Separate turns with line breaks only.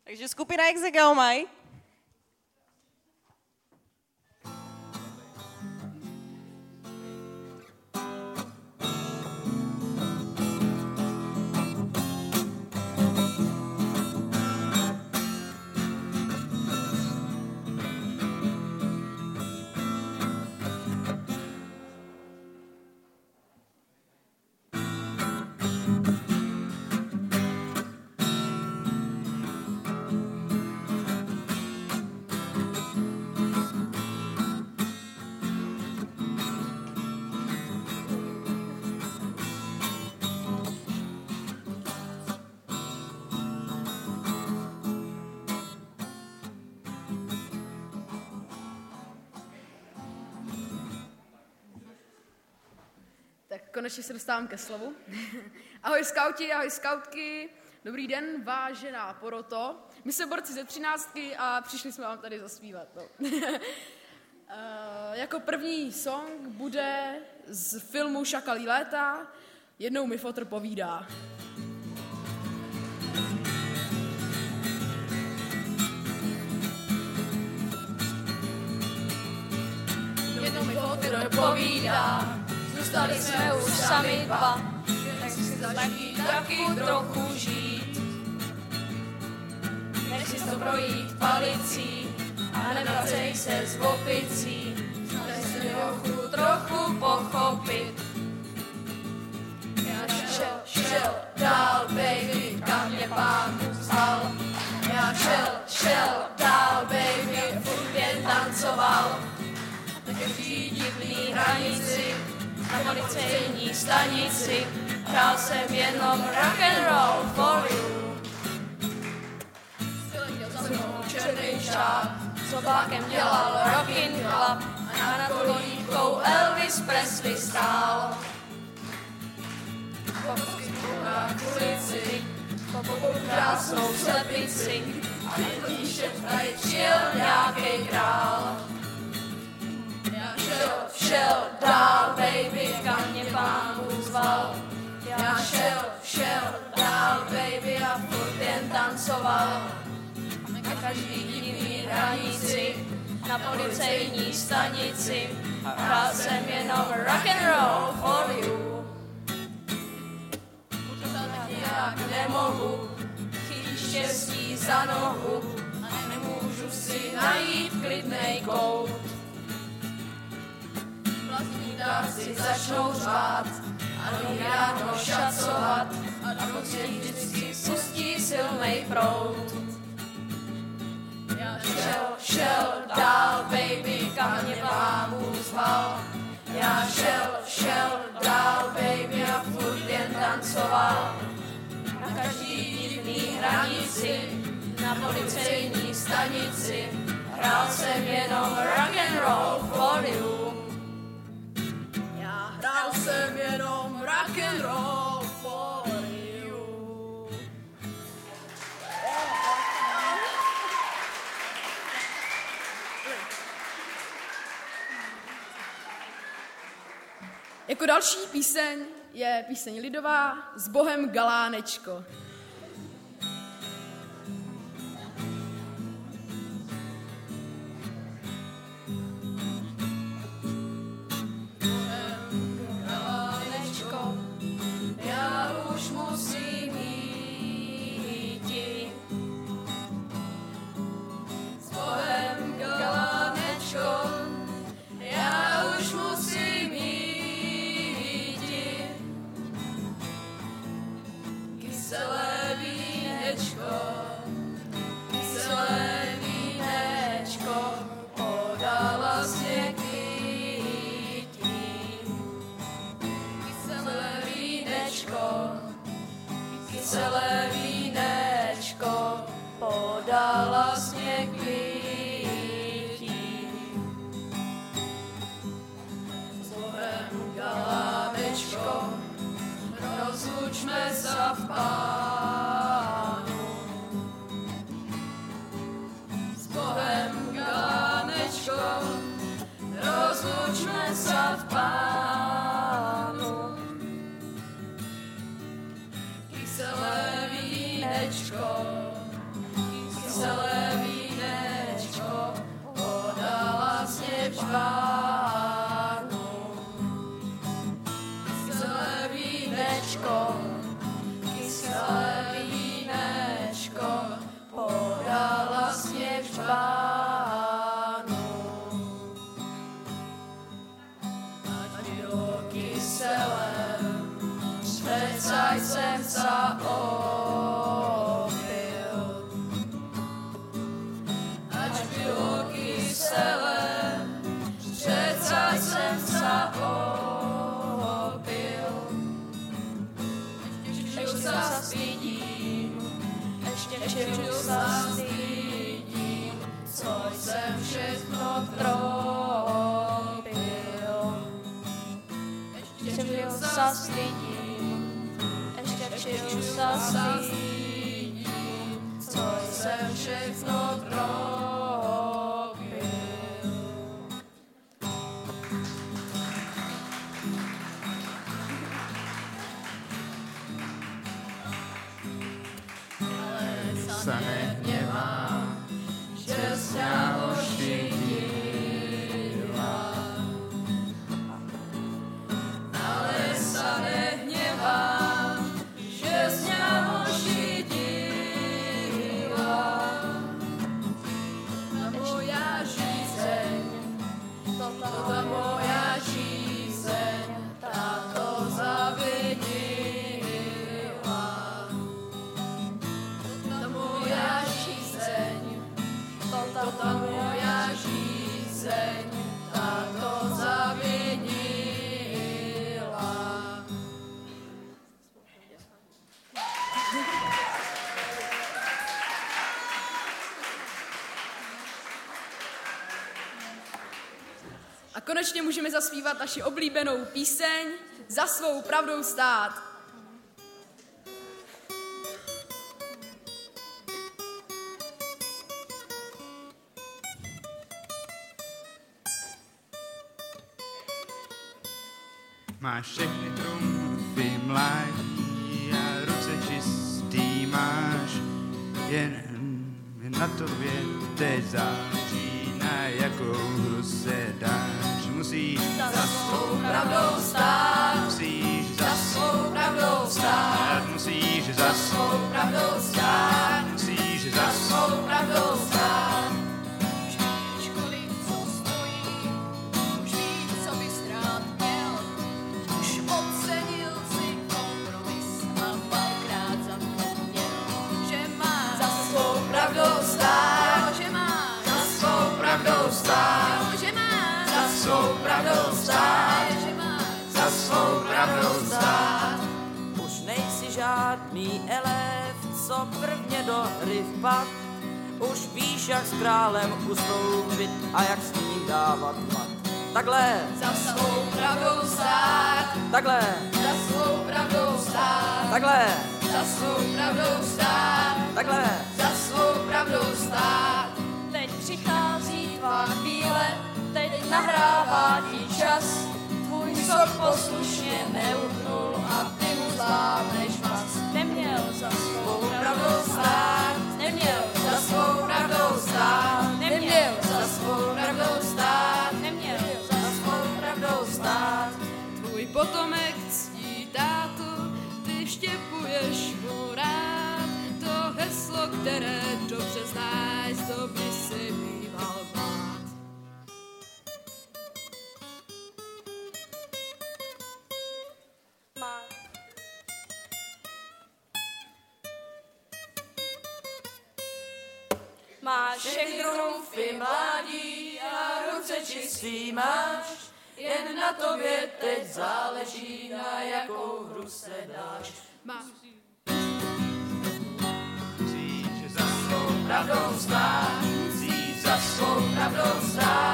Takže skupina Exegeomai.
Konečně se dostávám ke slovu. Ahoj skauti, ahoj skautky, dobrý den, vážená poroto. My jsme borci ze 13 a přišli jsme vám tady zaspívat. No. Jako první song bude z filmu Šakalí léta, Jednou mi fotr povídá.
Jednou mi fotr povídá, zůstali jsme už sami dva, tak si začít taky trochu žít. Nech si to projít palicí a nevracej se s opicí, snaž se trochu pochopit. Já šel dál, baby, kam mě pán vzal. Já šel dál, baby, furt jen tancoval. Na každý divný hranici, na policejní stanici, hrál jsem jenom rock and roll for you. Vyletěl za mnou černý šák, s oblákem dělal rockin' club a nad kolívkou Elvis Presley stál. Poposkytnul na ulici, popou krásnou slepici a nejlepší tady přijel nějaký král. Šel dál, baby, kam mě pán zval. Já šel dál, baby, a furt jen tancoval. Na každý divný hranici, na policejní stanici, hrál jsem jenom rock and roll for you. Tak jak nemohu chytit štěstí za nohu a nemůžu si najít klidnej kout. Vlastní dárci začnou řvát a nový ráno šacovat a na konci vždycky pustí silnej proud. Já šel dál, baby, kam mě pán zval. Já šel dál, baby, a furt jen tancoval. Na každý divný hranici, na policejní stanici, hrál jsem jenom rock and roll for you. Hrál jsem jenom rock and roll for you.
Jako další píseň je píseň lidová S Bohem Galánečko.
Kyselé vínečko podala sněh vytí. S Bohem Galánečko, rozlučme sa v Pánu. S Bohem Galánečko, rozlučme sa v Pánu. Kyselé stydím, ještě přijdu sa stydím, co jsem všechno probil.
Ale sa nehněvám, že sňa ošidila. Ale sa nehněvám, že sňa ošidila. Ta moja žízeň, ta moja žízeň, ta to zavinila. Ta moja žízeň, ta moja žízeň, ta to zavinila.
A konečně můžeme zaspívat naši oblíbenou píseň Za svou pravdou stát.
Máš všechny trumfy mládí a ruce čistý máš, jen na tobě teď záleží, na jakou hru se dáš. Musíš
Za svou pravdou stát,
musíš
za svou pravdou stát,
musíš
za svou pravdou stát,
musíš
za svou pravdou stát.
Už kolik co stojí, už víš, co bys rád měl. Už ocenil si kompromis a párkrát zapomněl, že máš
Za svou pravdou stát,
že máš
za svou pravdou stát,
že máš
za svou pravdou stát,
že máš
za svou pravdou stát.
Už nejsi žádný elef, co prvně do hry vpad. Už víš, jak s králem ustoupit a jak s ním dávat mat. Takhle,
Za svou pravdou stát,
takhle,
za svou pravdou stát,
takhle,
za svou pravdou stát,
takhle.
za svou pravdou stát. Teď přichází tvá chvíle, teď nahrává ti čas. Tvůj sok poslušně neuhnul a ty mu zlámeš vás. Neměl za svou pravdou stát, neměl za svou pravdou stát, neměl za svou pravdou stát, neměl za svou pravdou stát.
tvůj potomek ctí tátu, ty vštěpuješ mu rád. To heslo, které dobře znáš, to by si býval bát.
Máš všechny trumfy mládí a ruce čistý máš, jen na tobě teď záleží, na jakou hru se dáš.
musíš za
Pravdou stát,
musíš za
svou pravdou stát,